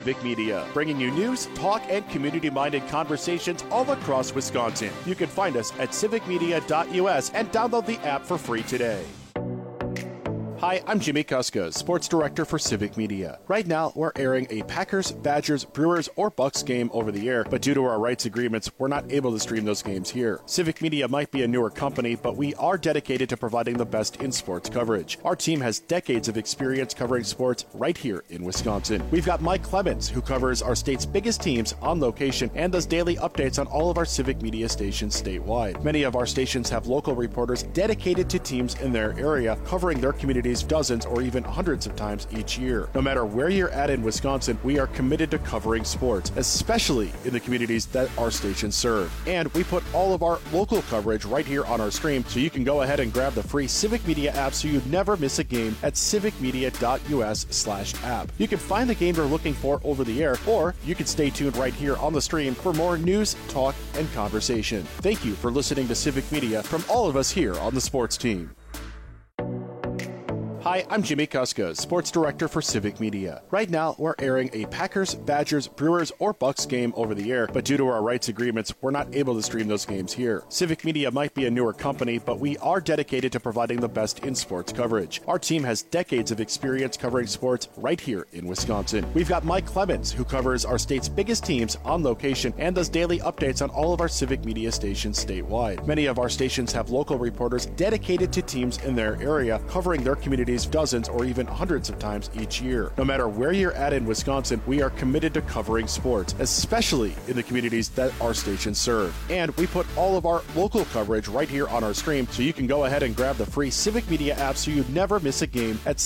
Civic Media, bringing you news, talk, and community-minded conversations all across Wisconsin. You can find us at civicmedia.us and download the app for free today. Hi, I'm Jimmy Kuska, Sports Director for Civic Media. Right now, we're airing a Packers, Badgers, Brewers, or Bucks game over the air, but due to our rights agreements, we're not able to stream those games here. Civic Media might be a newer company, but we are dedicated to providing the best in sports coverage. Our team has decades of experience covering sports right here in Wisconsin. We've got Mike Clemens, who covers our state's biggest teams on location and does daily updates on all of our Civic Media stations statewide. Many of our stations have local reporters dedicated to teams in their area, covering their communities dozens or even hundreds of times each year. No matter where you're at in Wisconsin, we are committed to covering sports, especially in the communities that our stations serve. And we put all of our local coverage right here on our stream, so you can go ahead and grab the free Civic Media app so you never miss a game at civicmedia.us/app. You can find the game you're looking for over the air, or you can stay tuned right here on the stream for more news, talk, and conversation. Thank you for listening to Civic Media from all of us here on the sports team. Hi, I'm Jimmy Kuska, Sports Director for Civic Media. Right now, we're airing a Packers, Badgers, Brewers, or Bucks game over the air, but due to our rights agreements, we're not able to stream those games here. Civic Media might be a newer company, but we are dedicated to providing the best in sports coverage. Our team has decades of experience covering sports right here in Wisconsin. We've got Mike Clemens, who covers our state's biggest teams on location and does daily updates on all of our Civic Media stations statewide. Many of our stations have local reporters dedicated to teams in their area, covering their communities dozens or even hundreds of times each year. No matter where you're at in Wisconsin, we are committed to covering sports, especially in the communities that our stations serve. And we put all of our local coverage right here on our stream, so you can go ahead and grab the free Civic Media app so you never miss a game at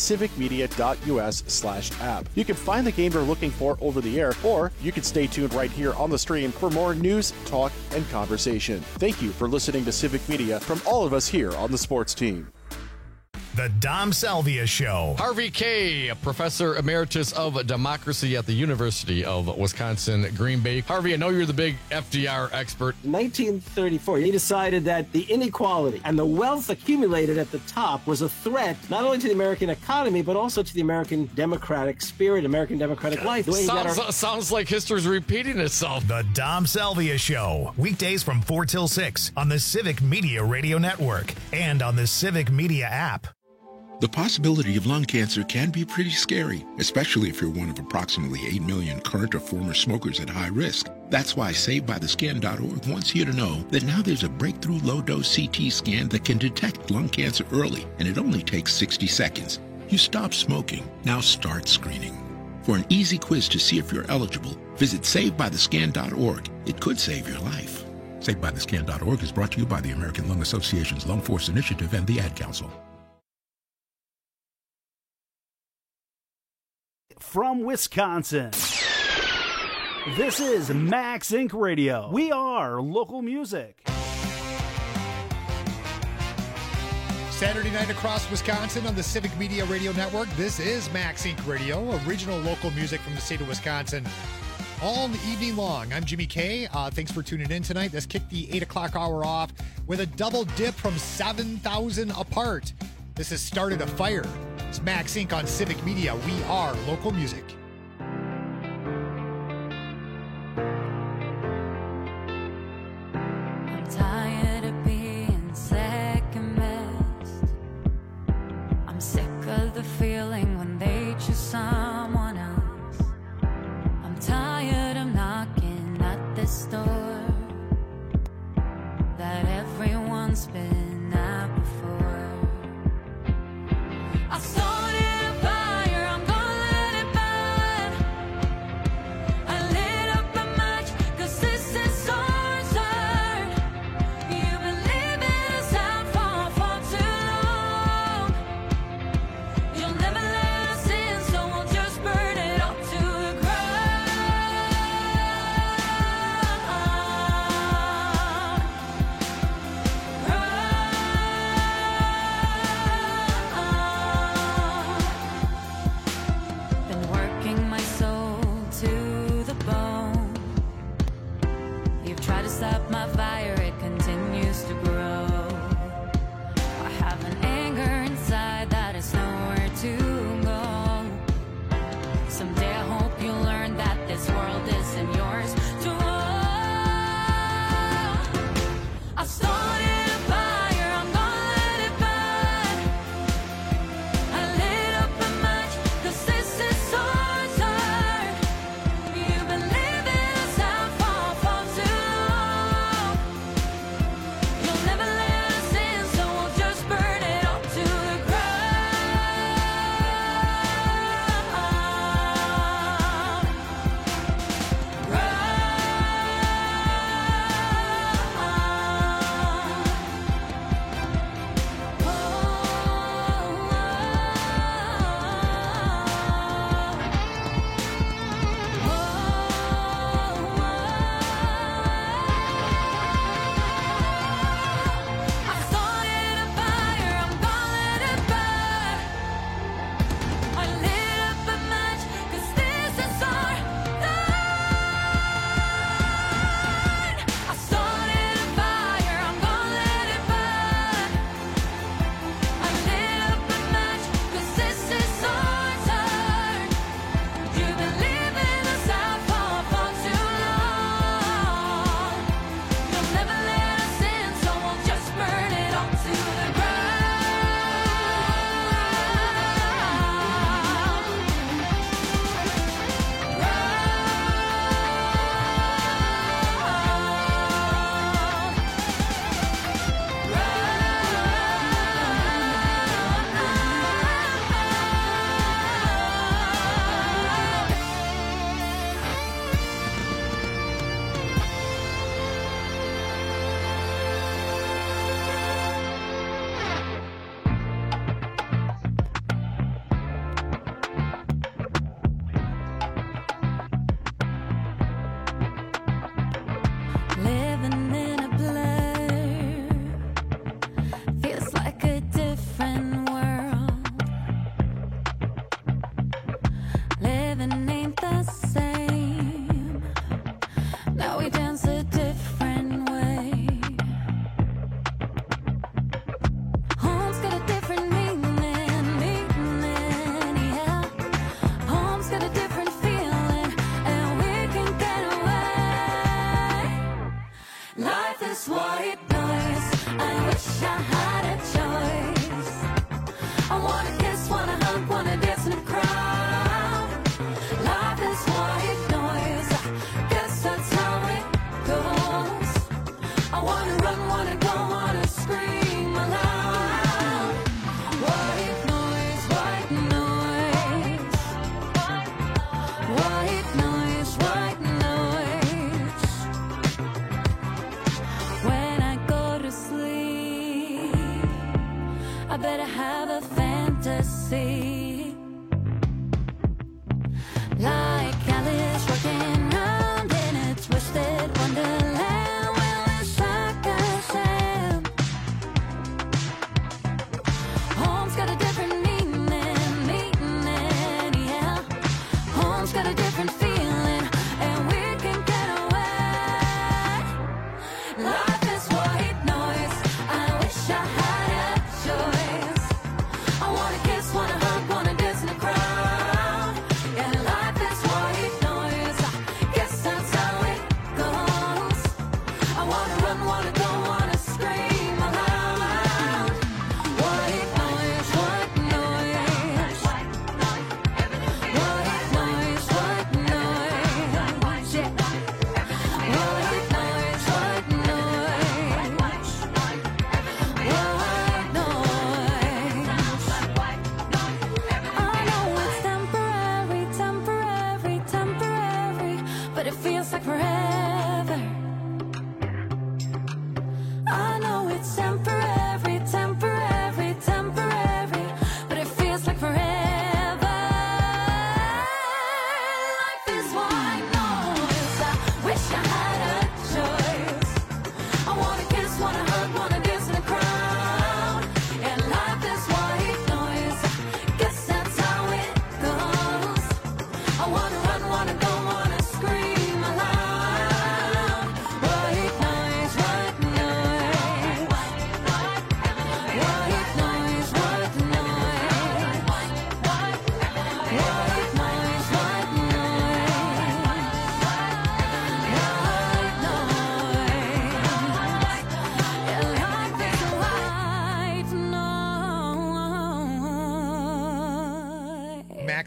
civicmedia.us/app. You can find the game you're looking for over the air, or you can stay tuned right here on the stream for more news, talk, and conversation. Thank you for listening to Civic Media from all of us here on the sports team. The Dom Salvia Show. Harvey Kaye, Professor Emeritus of Democracy at the University of Wisconsin, Green Bay. Harvey, I know you're the big FDR expert. In 1934, he decided that the inequality and the wealth accumulated at the top was a threat not only to the American economy, but also to the American democratic spirit, American democratic life. Sounds like history's repeating itself. The Dom Salvia Show. Weekdays from 4 till 6 on the Civic Media Radio Network and on the Civic Media app. The possibility of lung cancer can be pretty scary, especially if you're one of approximately 8 million current or former smokers at high risk. That's why SaveByTheScan.org wants you to know that now there's a breakthrough low-dose CT scan that can detect lung cancer early, and it only takes 60 seconds. You stop smoking, now start screening. For an easy quiz to see if you're eligible, visit SaveByTheScan.org. It could save your life. SaveByTheScan.org is brought to you by the American Lung Association's Lung Force Initiative and the Ad Council. From Wisconsin, this is Max Inc. Radio. We are local music. Saturday night across Wisconsin on the Civic Media Radio Network. This is Max Inc. Radio, original local music from the state of Wisconsin. All the evening long. I'm Jimmy Kaye. Thanks for tuning in tonight. Let's kick the 8 o'clock hour off with a double dip from 7,000 Apart. This has started a fire. It's Max Inc. on Civic Media. We are local music. I'm tired of being second best. I'm sick of the feeling when they choose someone else. I'm tired of knocking at this door that everyone's been at before. I started a fire, I'm gonna let it burn. I lit up a match, 'cause this is our turn. You've been leaving us out for too long. You'll never let us in, so we'll just burn it up to the ground.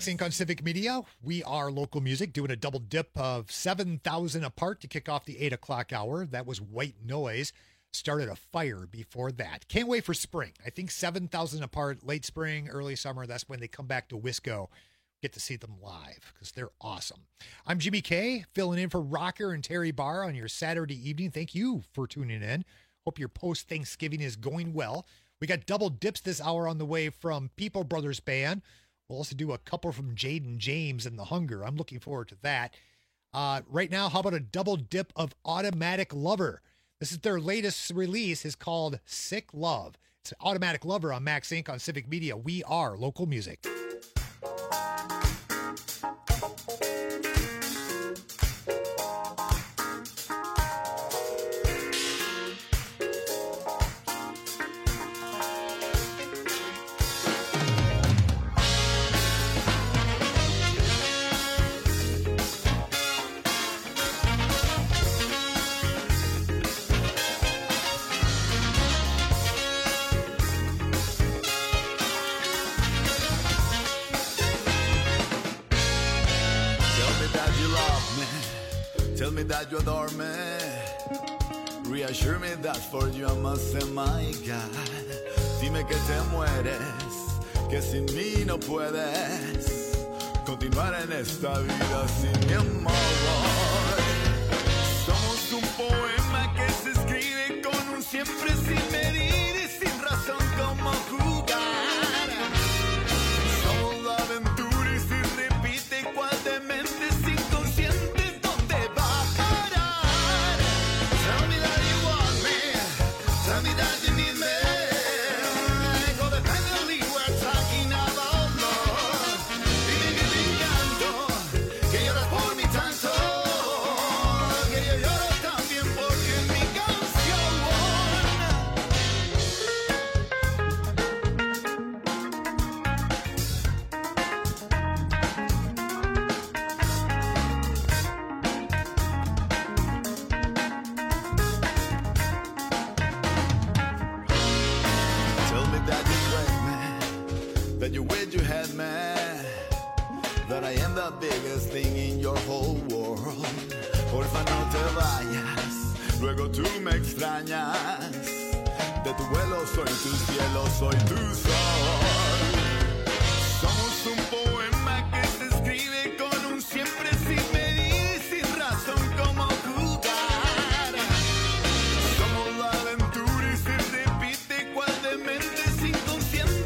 Max Inc. on Civic Media. We are local music, doing a double dip of 7,000 apart to kick off the 8 o'clock hour. That was White Noise. Started a fire before that. Can't wait for spring. I think 7,000 apart, late spring, early summer. That's when they come back to Wisco. Get to see them live because they're awesome. I'm Jimmy K, filling in for Rocker and Terry Barr on your Saturday evening. Thank you for tuning in. Hope your post-Thanksgiving is going well. We got double dips this hour on the way from People Brothers Band. We'll also do a couple from Jaden James and The Hunger. I'm looking forward to that. Right now, how about a double dip of Automatic Lover? This is their latest release. It's called Sick Love. It's Automatic Lover on Max Inc. on Civic Media. We are local music. Tell me that you adore me. Reassure me that for you I must say my God. Dime que te mueres, que sin mí no puedes continuar en esta vida sin mi amor. Somos un poema que se escribe con un siempre sin medir y sin razón como jugar. Somos la aventura y si repite igual de mente sin consciente. Tell me that you need me. Codependently we're talking about love. Dime que te encanto, que lloras por mí tanto, que yo lloro también porque en mi canción. That you wish you had me, that I am the biggest thing in your whole world. Porfa no te vayas, luego tú me extrañas. De tu vuelo soy tu cielo, soy tu sol. Somos un poema que se escribe con un siempre sin medir, sin razón como jugar. Somos la aventura y se repite cual demente sin conciencia.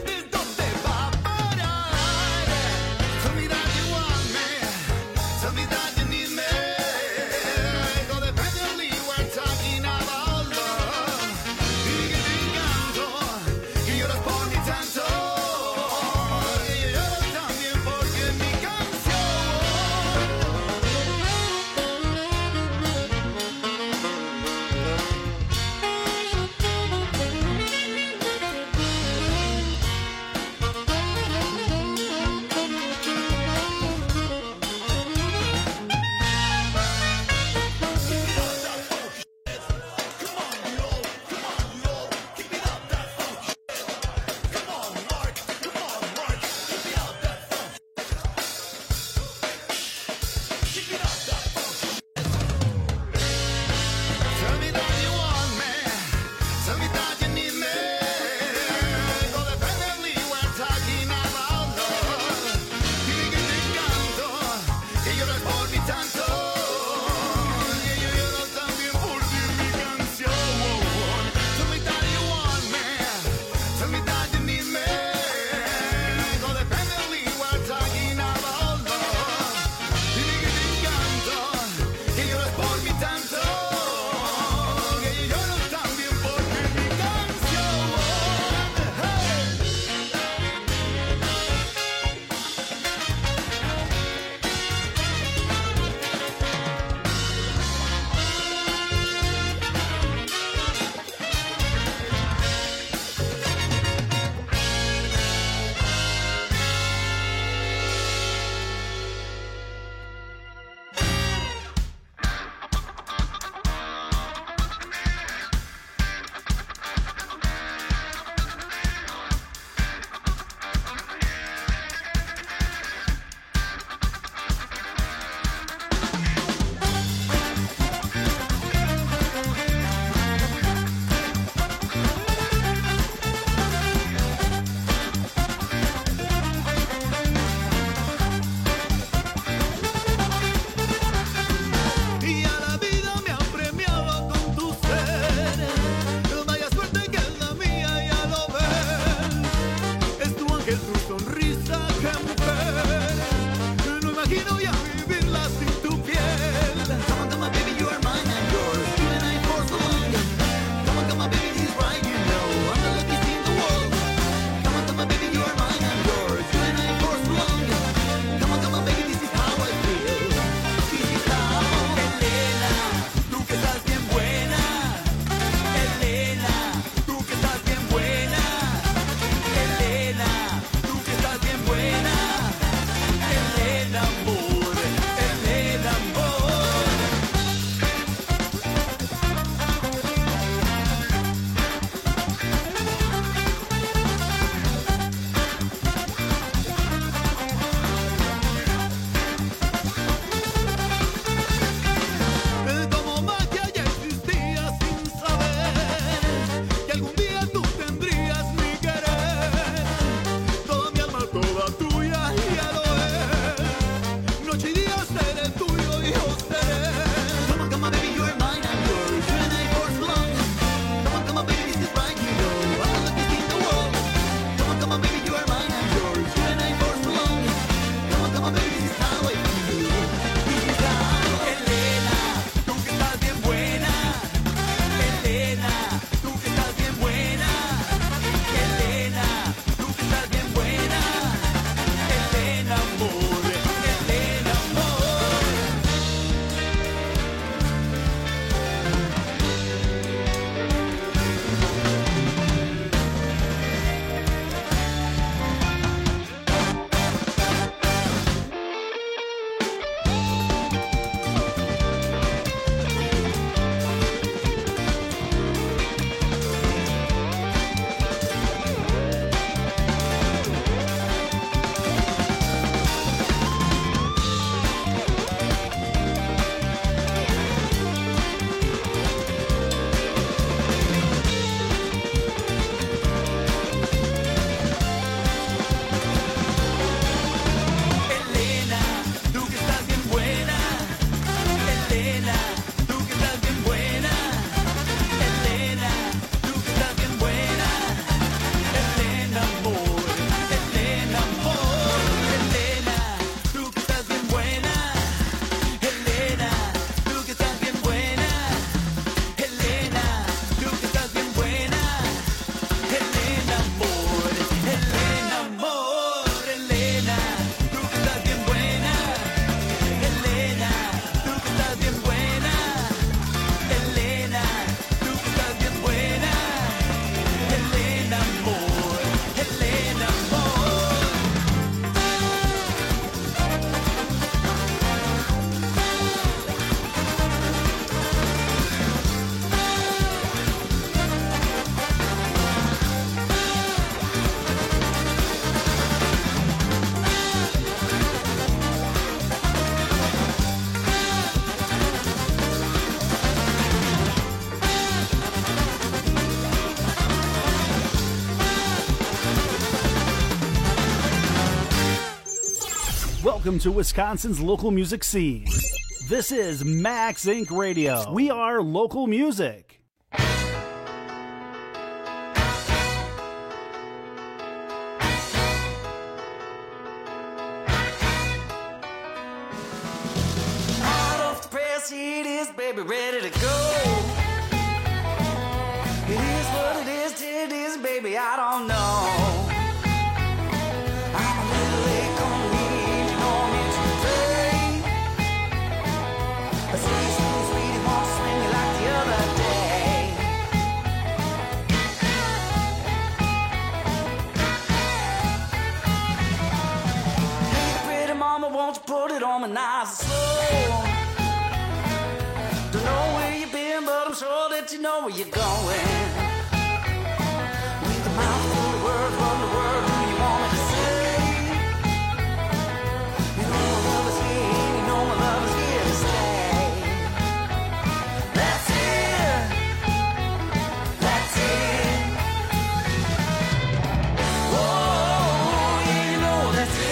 Welcome to Wisconsin's local music scene. This is Max Inc. Radio. We are local music. Out off the press, it is, baby, ready to go. It is what it is, baby, I don't know. I'm a little late on me, you know me to play. But sweetie, won't swing me like the other day. Hey, pretty mama, won't you put it on me nice and slow? Don't know where you've been, but I'm sure that you know where you're going. With a mouth full of words, what in the world do you want me to say? You know my love is here, you know my love is here to stay. That's it. That's it. Oh, yeah, you know that's it.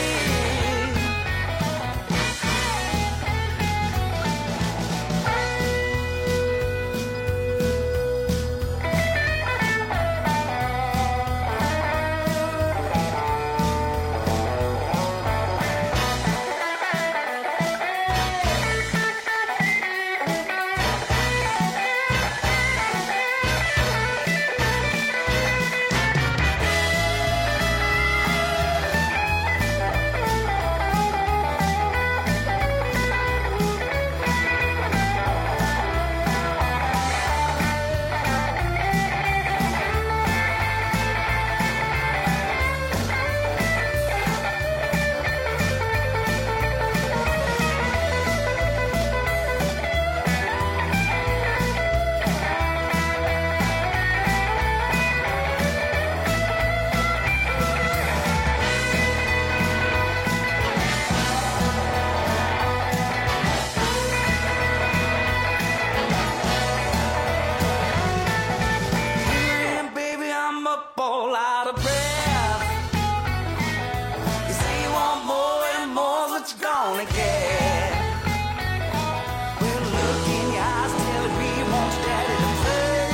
Man, baby, I'm up all out of breath. You say you want more and more, what you gonna get? Well, look in your eyes, telling me you want your daddy to play.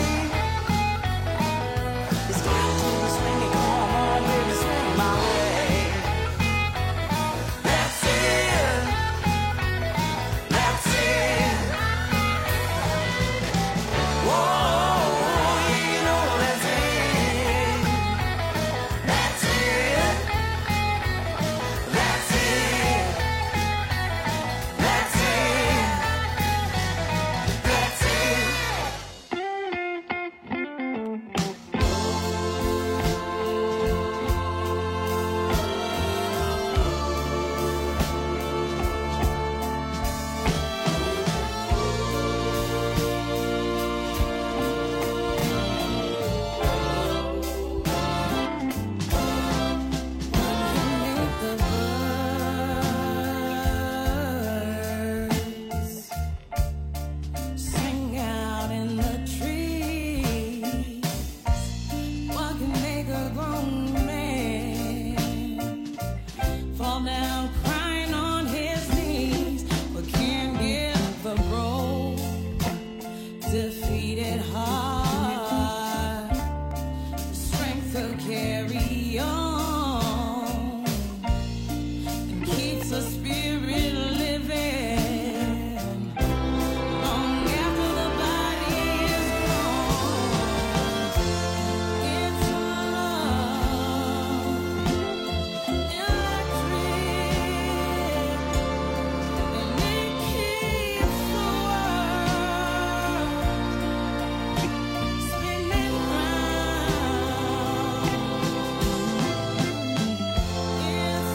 It's time to be swinging, come on, baby, swing my way. That's it. That's it. Whoa, you know that's it. That's it. That's it. That's it. That's it. Make the birds sing out in the trees. What can make a grown man fall down crying on his knees? What can give the broke, defeated heart the strength to carry on? And keeps the spirit living long after the body is gone. It's love, electric, and it keeps the world spinning round. It's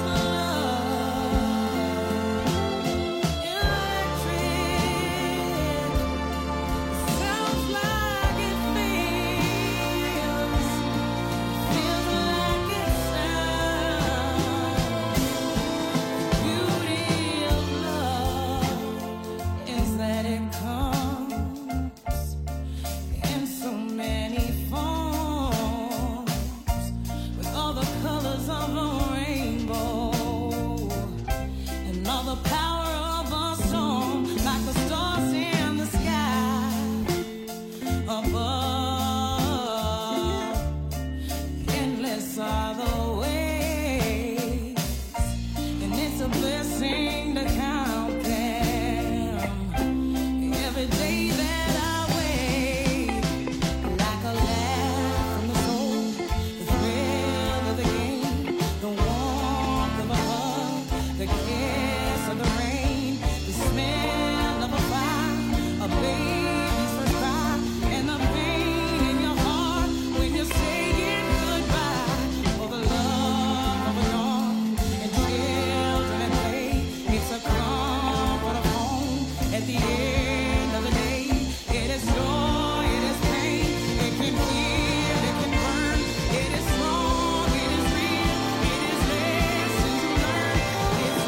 end of the day. It is joy, it is pain, it can heal, it can burn. It is strong, it is real, it is lessons to learn. It's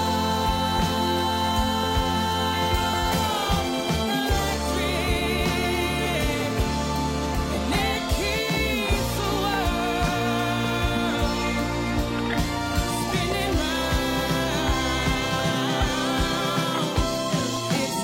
love, electric, and it keeps the world spinning round. It's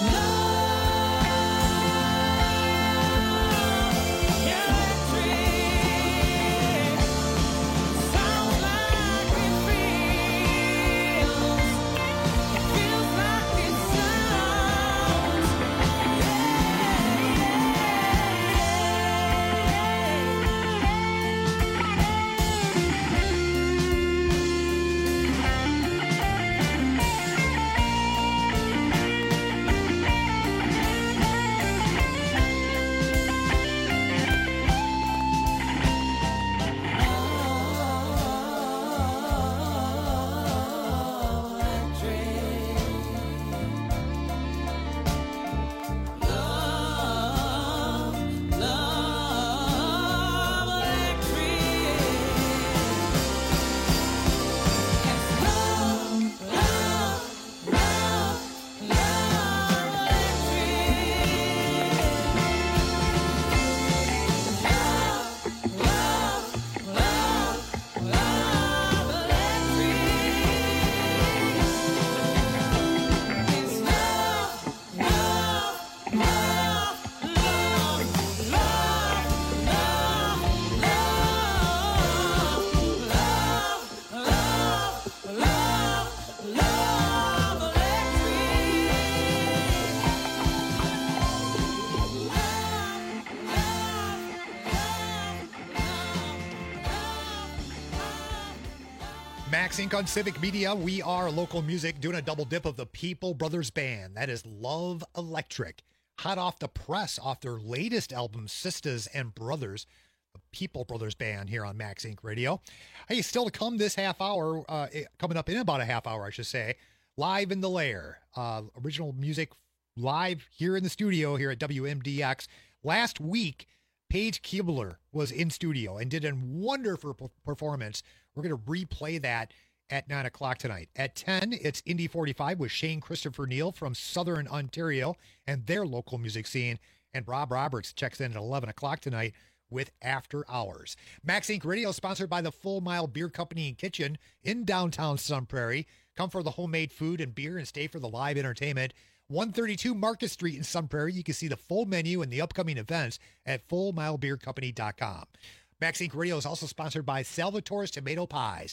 Max Inc. on Civic Media. We are local music doing a double dip of the People Brothers Band. That is Love Electric. Hot off the press off their latest album, Sisters and Brothers. The People Brothers Band here on Max Inc. Radio. Hey, still to come this half hour, coming up in about a half hour, I should say, Live in the Lair. Original music live here in the studio here at WMDX. Last week, Paige Kibler was in studio and did a wonderful performance. We're going to replay that at 9 o'clock tonight. At 10, it's Indy 45 with Shane Christopher Neal from Southern Ontario and their local music scene. And Rob Roberts checks in at 11 o'clock tonight with After Hours. Max Inc. Radio is sponsored by the Full Mile Beer Company and Kitchen in downtown Sun Prairie. Come for the homemade food and beer and stay for the live entertainment. 132 Market Street in Sun Prairie. You can see the full menu and the upcoming events at fullmilebeercompany.com. Max Inc. Radio is also sponsored by Salvatore's Tomato Pies.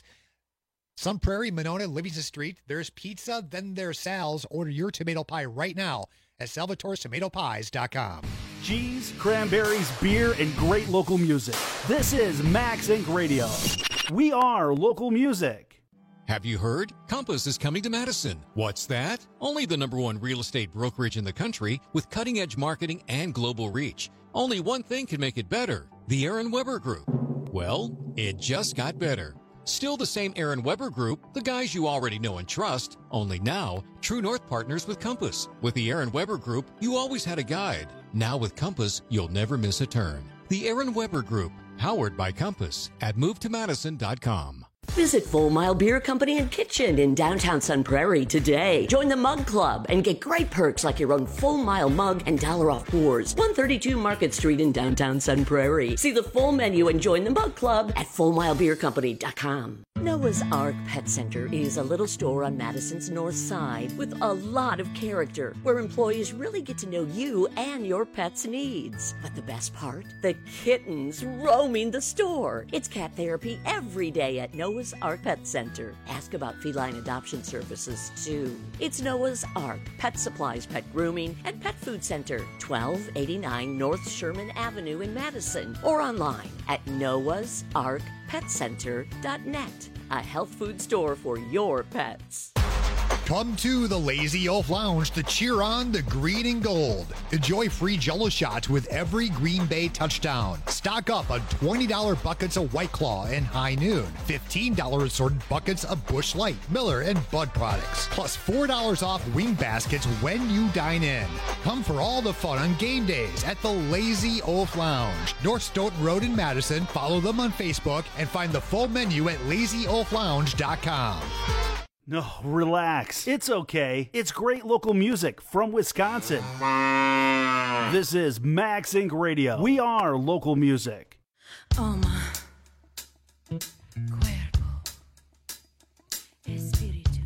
Sun Prairie, Monona, Livingston Street. There's pizza, then there's Sal's. Order your tomato pie right now at salvatorestomatopies.com. Cheese, cranberries, beer, and great local music. This is Max Inc. Radio. We are local music. Have you heard? Compass is coming to Madison. What's that? Only the #1 real estate brokerage in the country with cutting-edge marketing and global reach. Only one thing can make it better: the Aaron Weber Group. Well, it just got better. Still the same Aaron Weber Group, the guys you already know and trust, only now, True North partners with Compass. With the Aaron Weber Group, you always had a guide. Now with Compass, you'll never miss a turn. The Aaron Weber Group, powered by Compass at movetomadison.com. Visit Full Mile Beer Company and Kitchen in downtown Sun Prairie today. Join the Mug Club and get great perks like your own Full Mile mug and $1 off pours. 132 Market Street in downtown Sun Prairie. See the full menu and join the Mug Club at fullmilebeercompany.com. Noah's Ark Pet Center is a little store on Madison's north side with a lot of character, where employees really get to know you and your pet's needs. But the best part? The kittens roaming the store. It's cat therapy every day at Noah's Ark Pet Center. Ask about feline adoption services, too. It's Noah's Ark Pet Supplies, Pet Grooming, and Pet Food Center, 1289 North Sherman Avenue in Madison, or online at noahsarkpetcenter.net. A health food store for your pets. Come to the Lazy Oaf Lounge to cheer on the green and gold. Enjoy free Jell-O shots with every Green Bay touchdown. Stock up on $20 buckets of White Claw and High Noon. $15 assorted buckets of Busch Light, Miller, and Bud products. Plus $4 off wing baskets when you dine in. Come for all the fun on game days at the Lazy Oaf Lounge. North Stoughton Road in Madison. Follow them on Facebook and find the full menu at lazyoaflounge.com. No, relax. It's okay. It's great local music from Wisconsin. This is Max Inc. Radio. We are local music. Cuerpo, espíritu.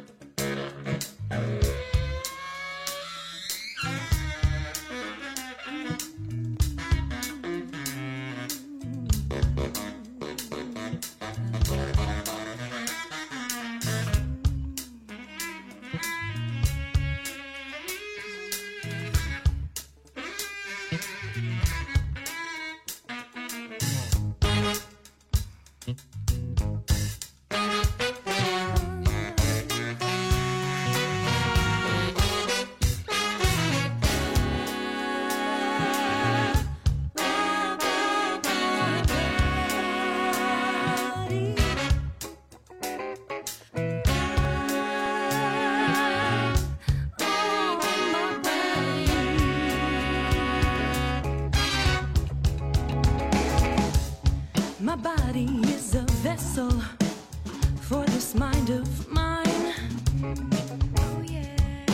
My body is a vessel for this mind of mine. Oh yeah.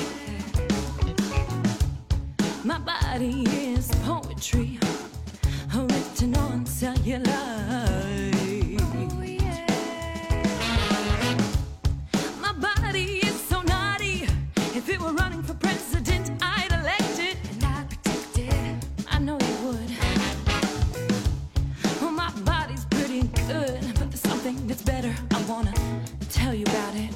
My body is poetry written on celluloid. Oh yeah. My body is so naughty. If it were running for president, I'd elect it and I'd protect it. I know you would. Well, my body's pretty good, but there's something that's better. I wanna tell you about it.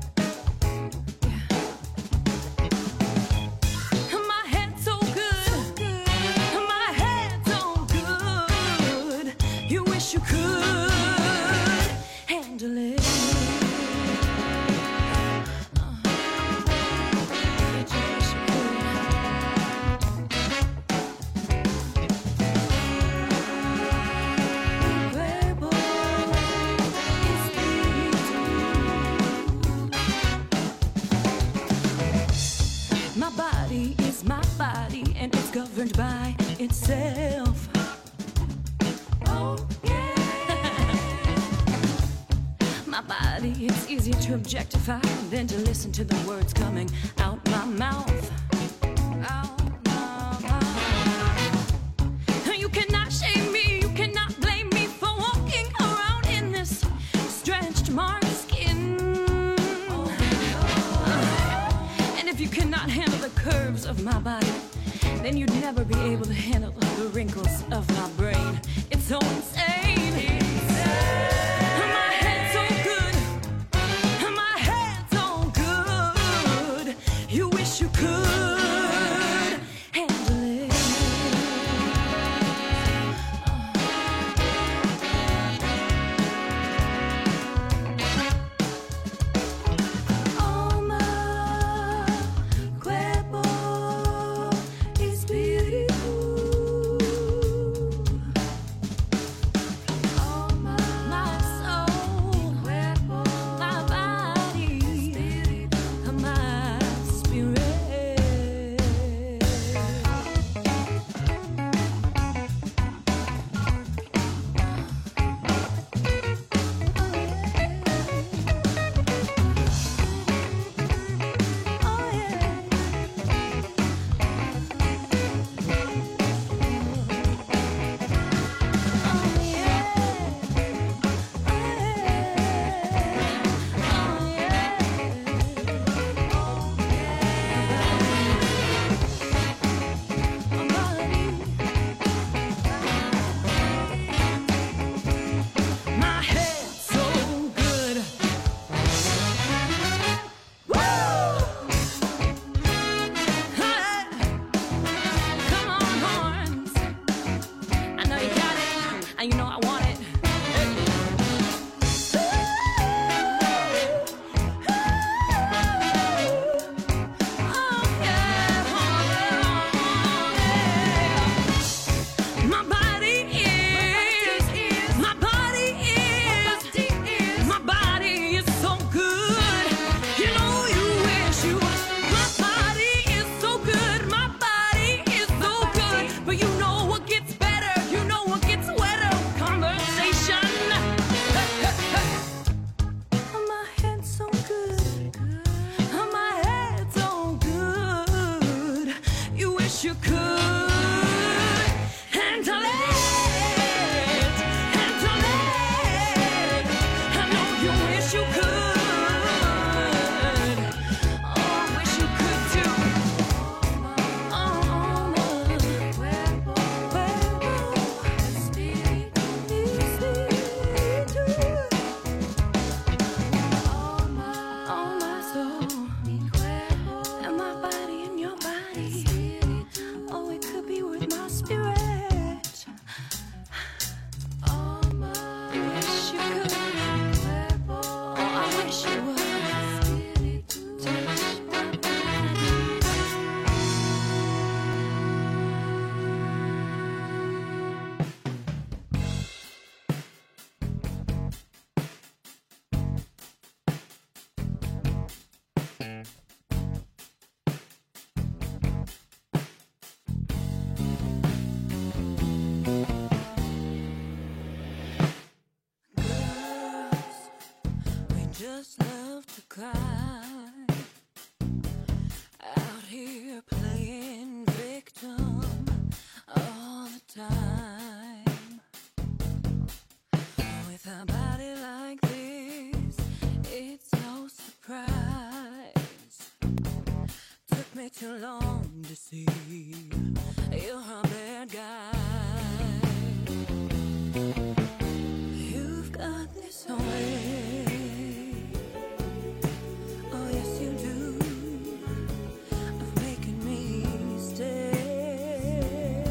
My head's so good. My head's so good. You wish you could handle it. My body is my body, and it's governed by itself. Oh, yeah. My body is easier to objectify than to listen to the words coming out my mouth. Out my mouth. You cannot shame me, you cannot blame me for walking around in this stretched marked skin. And if you cannot handle the curves of my body, then you'd never be able to handle the wrinkles of my brain. It's so insane. My head's so good. My head's so good. You wish you could handle it. Oh, my cuerpo, espíritu. Oh, just love to cry. Out here playing victim all the time. With a body like this, it's no surprise. Took me too long to see you're a bad guy. You've got this way. Oh yes you do. Of making me stay.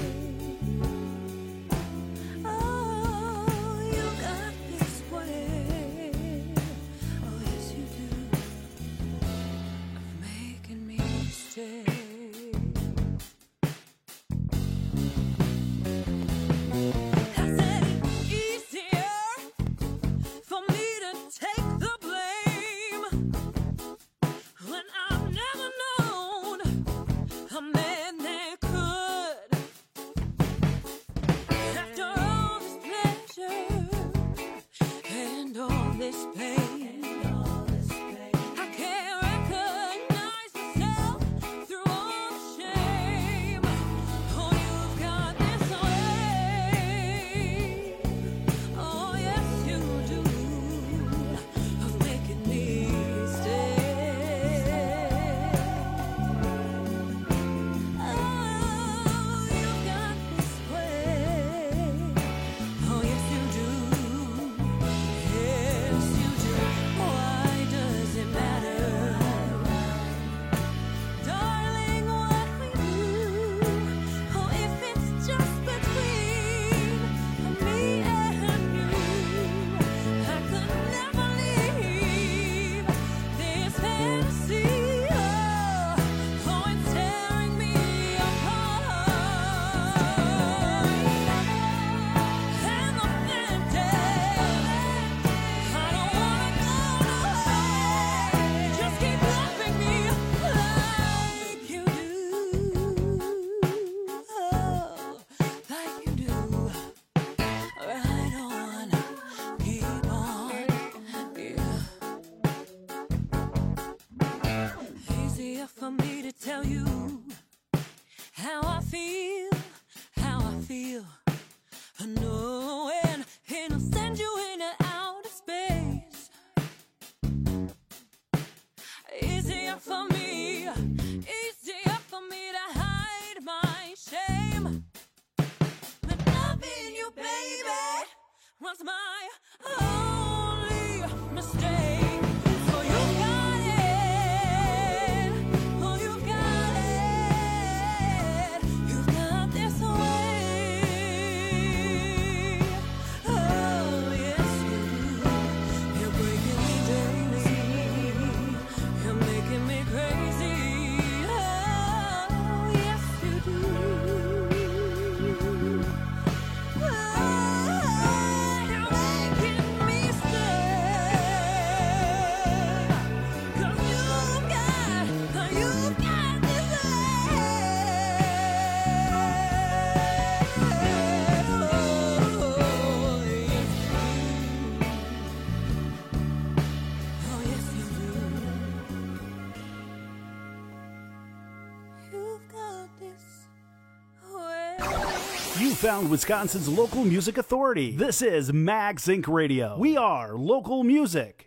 Oh, you got this way. Oh yes you do. Of making me stay. I said it's easier for me to take the blame when I've never known a man that could. After all this pleasure and all this pain, I can't recognize myself through all the shame. Oh, you've got this way. Oh, yes, you do. Of making me stay. Oh, you've got this way. Oh, yes, you do. Yes, you do. Why does it matter? Darling, what we do. Oh, if it's just between me and you, I could never leave this fantasy. Oh, it's tearing me apart. And I'm empty. I don't wanna go away. Just keep loving me like you do. Oh, like you do. Right on, keep on, yeah. Easier for me to tell you how I feel, how I feel. Knowing it'll send you into outer space. Easier for me to hide my shame. But loving you, baby, was my only mistake. So you got it. Oh, you got it. You've got this way. Oh, yes, you do. You're breaking me daily. You're making me crazy. Oh, yes, you do. Oh, you're making me stay. 'Cause you've got this way. Oh, yes, you do. You've got this way. You found Wisconsin's local music authority. This is Max Inc. Radio. We are local music.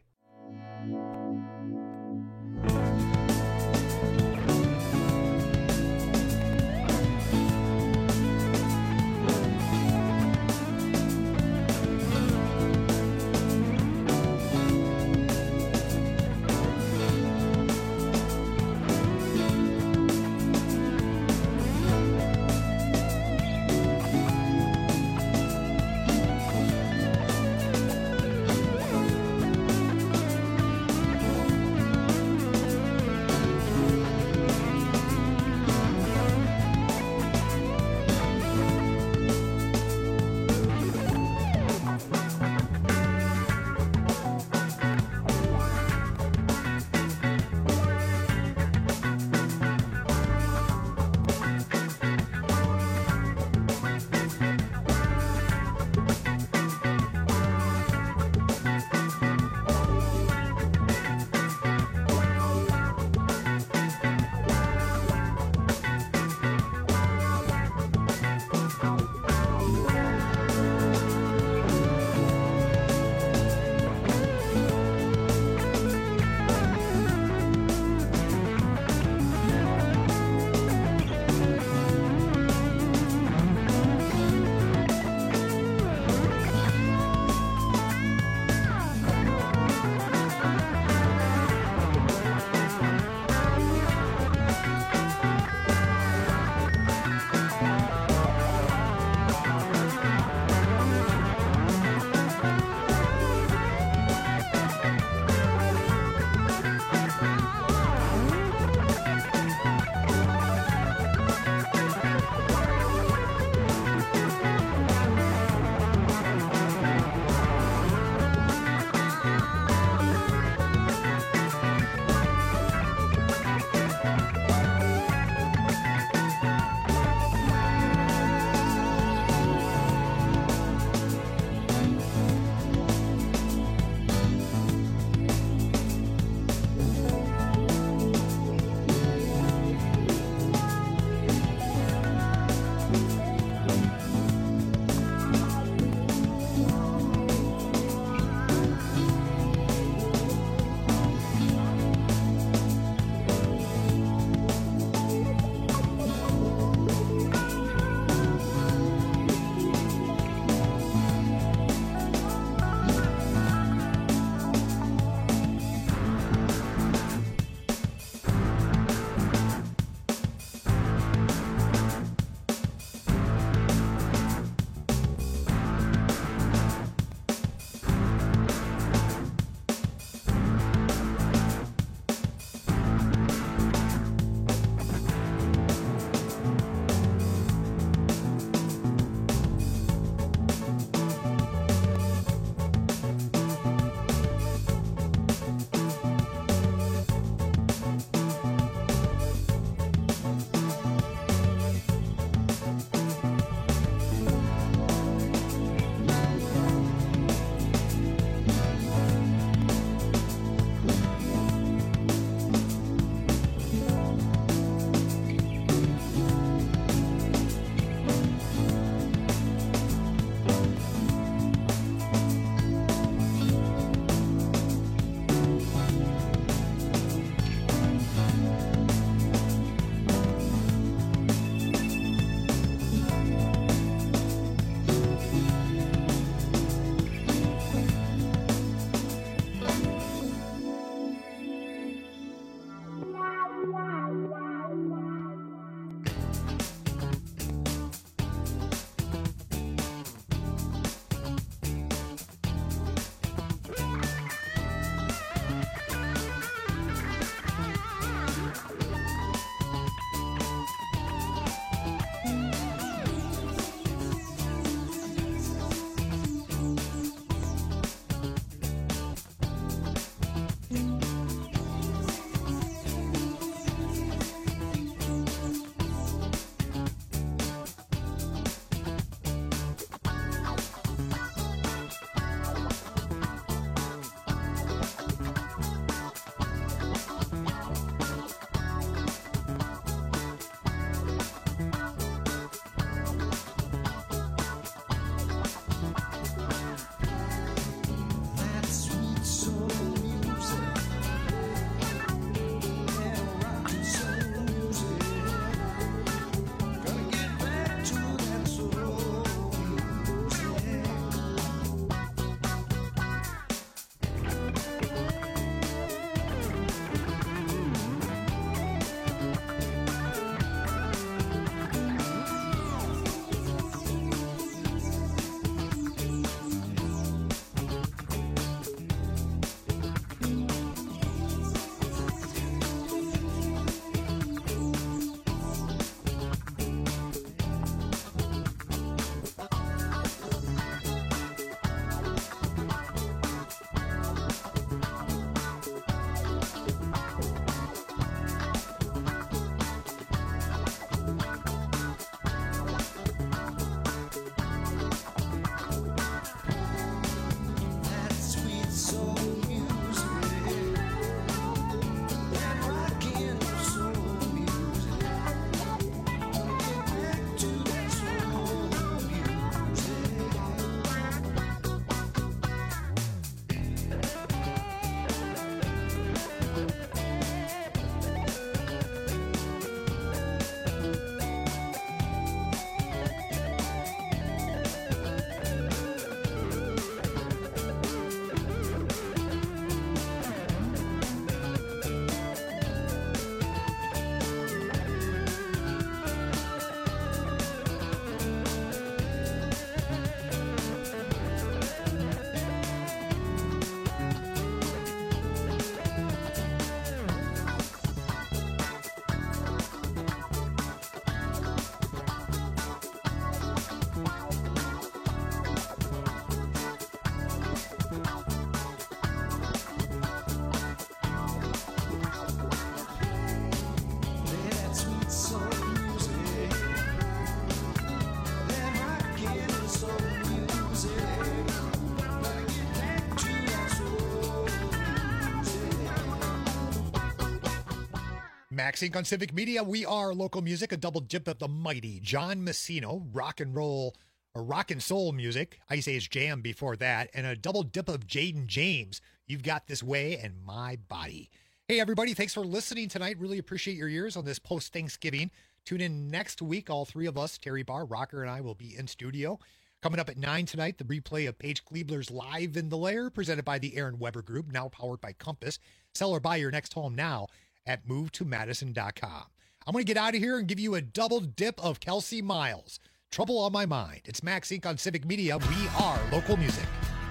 Max Inc. on Civic Media. We are local music, a double dip of the mighty John Messino, rock and roll or rock and soul music. Ice Age Jam before that, and a double dip of Jaden James. You've Got This Way and My Body. Hey, everybody, thanks for listening tonight. Really appreciate your ears on this post-Thanksgiving. Tune in next week. All three of us, Terry Barr, Rocker, and I will be in studio. Coming up at 9 tonight, the replay of Paige Kleebler's Live in the Lair, presented by the Aaron Weber Group, now powered by Compass. Sell or buy your next home now at movetomadison.com. I'm going to get out of here and give you a double dip of Kelsey Miles. Trouble on My Mind. It's Max Inc. on Civic Media. We are local music.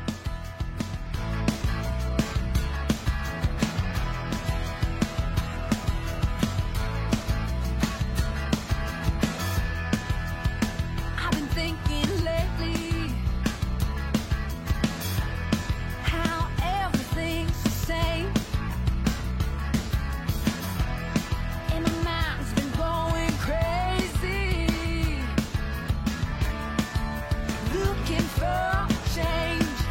I've been thinking lately how everything's the same. And my mind's been going crazy, looking for change.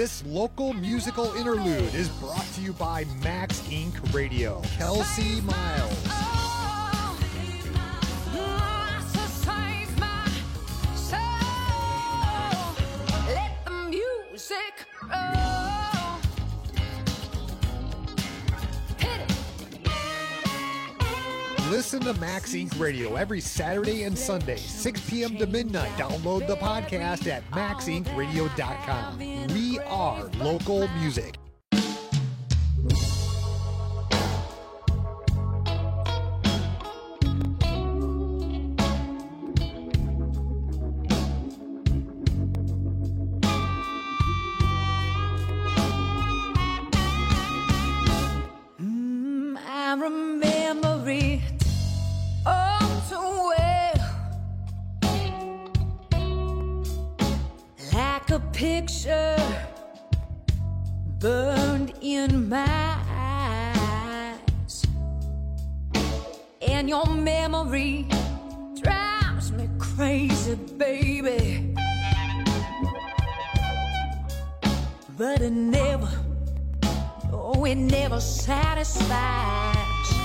This local musical interlude is brought to you by Max Inc. Radio. Kelsey Miles. Let the music roll. Listen to Max Inc. Radio every Saturday and Sunday, 6 p.m. to midnight. Download the podcast at maxincradio.com. We are local music. I remember it all too well, like a picture burned in my eyes, and your memory drives me crazy, baby, but it never satisfies.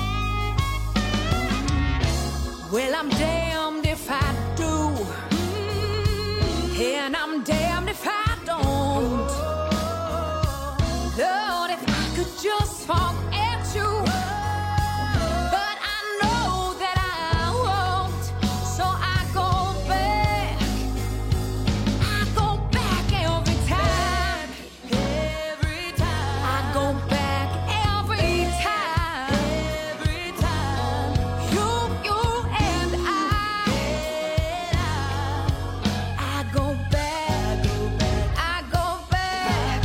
Well, I'm damned if I do, and I'm damned if I don't. Lord, if I could just forget you, but I know that I won't, so I go back every time. I go back every time. You and I go back. I go back.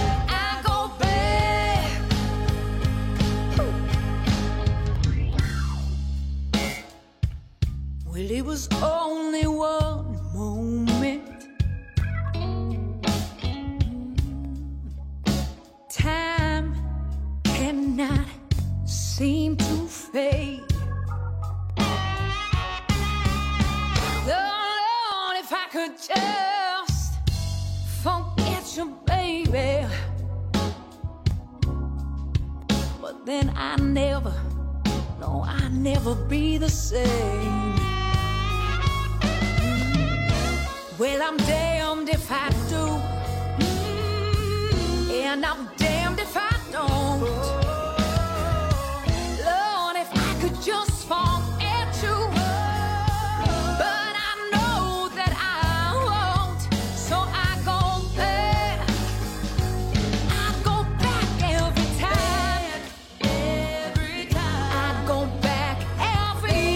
Well, it was only one moment. Time cannot seem to fade. Lord, if I could just forget you, baby, but then I never be the same. Well, I'm damned if I do, and I'm damned if I don't. Lord, if I could just forget you, but I know that I won't, so I go back. I go back every time. I go back every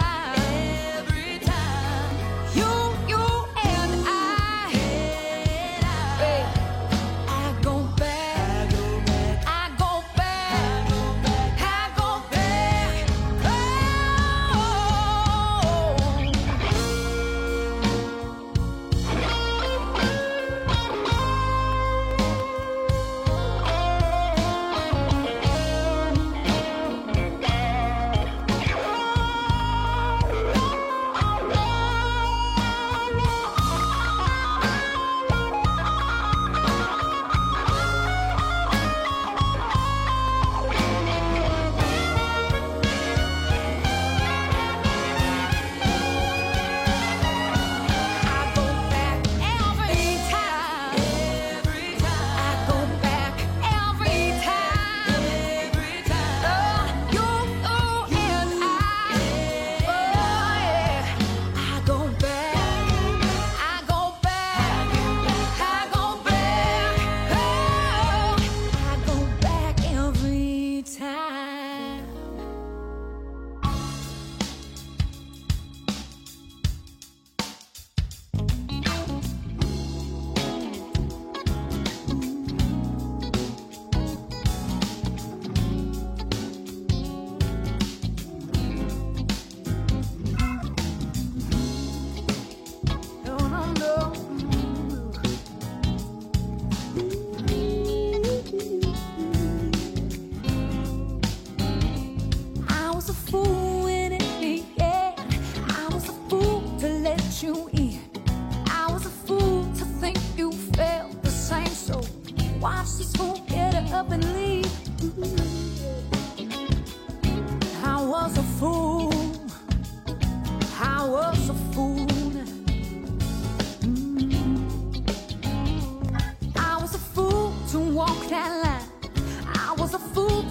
time. You and I go back.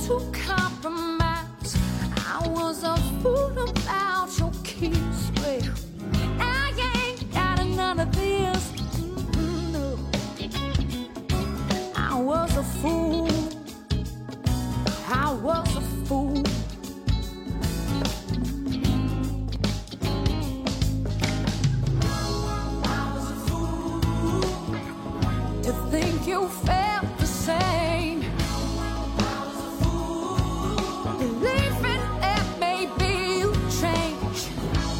to compromise. I was a fool about your kiss. Well, I ain't got none of this. No. I was a fool. I was a fool. To think you felt the same. Believing that maybe you change.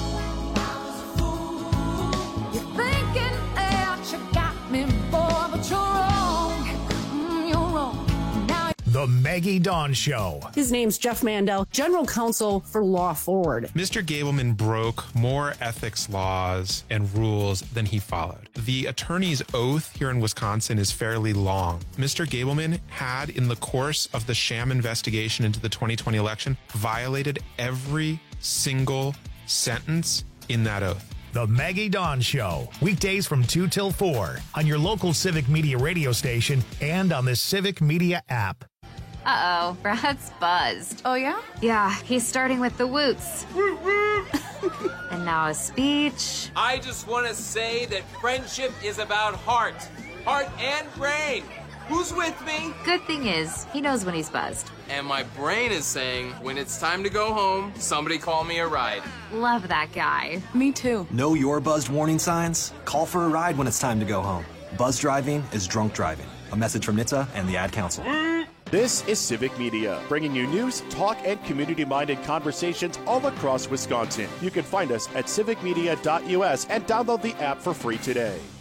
You're thinking that you got me, boy, but you're wrong. You're wrong. Now The Maggie Dawn Show. His name's Jeff Mandel, General Counsel for Law Forward. Mr. Gableman broke more ethics laws and rules than he followed. The attorney's oath here in Wisconsin is fairly long. Mr. Gableman had, in the course of the sham investigation into the 2020 election, violated every single sentence in that oath. The Maggie Dawn Show. Weekdays from 2 till 4 on your local Civic Media radio station and on the Civic Media app. Uh-oh, Brad's buzzed. Oh, yeah? Yeah, he's starting with the woots. And now a speech. I just want to say that friendship is about heart and brain. Who's with me? Good thing is, he knows when he's buzzed. And my brain is saying, when it's time to go home, somebody call me a ride. Love that guy. Me too. Know your buzzed warning signs? Call for a ride when it's time to go home. Buzz driving is drunk driving. A message from NHTSA and the Ad Council. This is Civic Media, bringing you news, talk, and community-minded conversations all across Wisconsin. You can find us at civicmedia.us and download the app for free today.